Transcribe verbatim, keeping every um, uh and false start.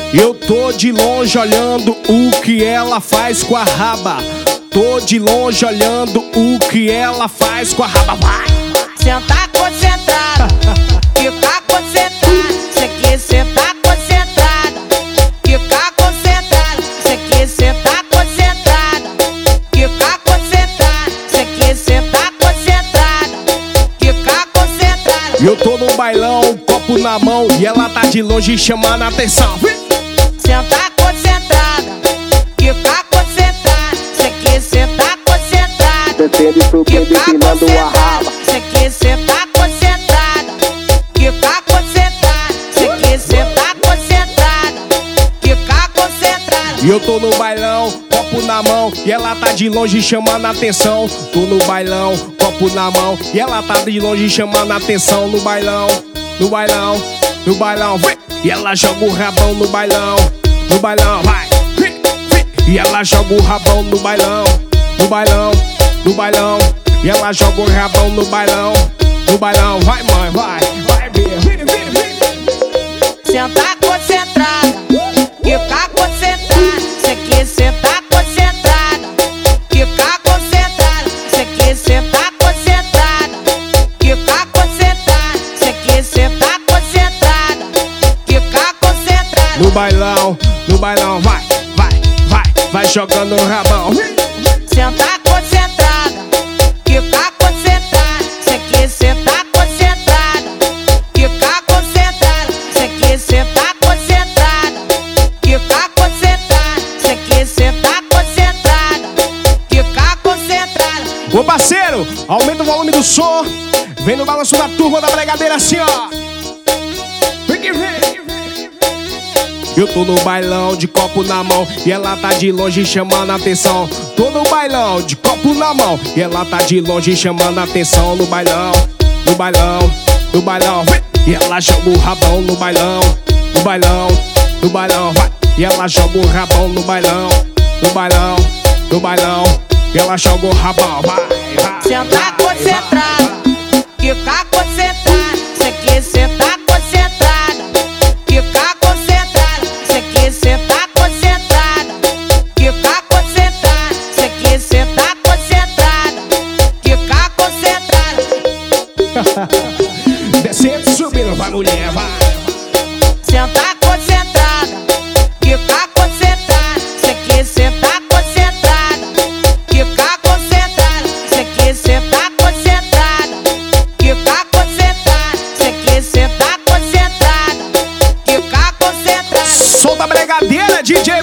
Eu tô de longe olhando o que ela faz com a raba. Tô de longe olhando o que ela faz com a raba. Vai! Senta concentrada, fica concentrada. Cê que cê tá concentrada, fica concentrada. Cê que cê tá concentrada, fica concentrada. Cê que cê tá concentrada, fica concentrada. Eu tô no bailão, copo na mão e ela tá de longe chamando a atenção. Senta concentrada, fica concentrada. Cê que cê tá concentrada, Descendo e subindo, empinando a raba. Cê que cê tá concentrada, fica concentrada. Cê que cê tá concentrada, fica concentrada. E eu tô no bailão, copo na mão e ela tá de longe chamando a atenção. Tô no bailão, copo na mão e ela tá de longe chamando a atenção. No bailão, no bailão, no bailão, vem! E ela joga o rabão no bailão, no bailão, vai! Vem, vem! E ela joga o rabão no bailão, no bailão, no bailão. E ela joga o rabão no bailão, no bailão, vai mãe, vai, vai, vem, vem, vem, vem. Senta concentrada, fica concentrada. Cê que cê tá concentrada, fica concentrada. Cê que cê tá concentrada, fica concentrada. Cê que cê tá concentrada, fica concentrada. No bailão, no bailão, vai, vai, vai, vai jogando o rabão. Senta concentrada, fica concentrada. Cê que cê tá concentrada, fica concentrada. Cê que cê tá concentrada, fica concentrada. Cê que cê tá concentrada, fica concentrada. Ô parceiro, aumenta o volume do som. Vem no balanço da turma da bregadeira assim, ó. Vem que vem. Eu tô no bailão de copo na mão e ela tá de longe chamando a atenção. Tô no bailão de copo na mão e ela tá de longe chamando a atenção. No bailão, no bailão, no bailão, vem. E ela joga o rabão no bailão, no bailão, no bailão, vai. E ela joga o rabão no bailão, no bailão, no bailão. E ela joga o rabão, vai, vai. Senta concentrada, fica concentrada. Cê que cê tá concentrada, fica concentrada. Cê que cê tá concentrada, fica concentrada. Cê que cê tá concentrada, fica concentrada. Descendo, subindo, vai mulher, vai. Senta concentrada, fica concentrada. Cê que cê tá concentrada, fica concentrada. Cê que cê tá concentrada, fica concentrada. Cê que cê tá concentrada, fica concentrada. Solta a bregadeira, D J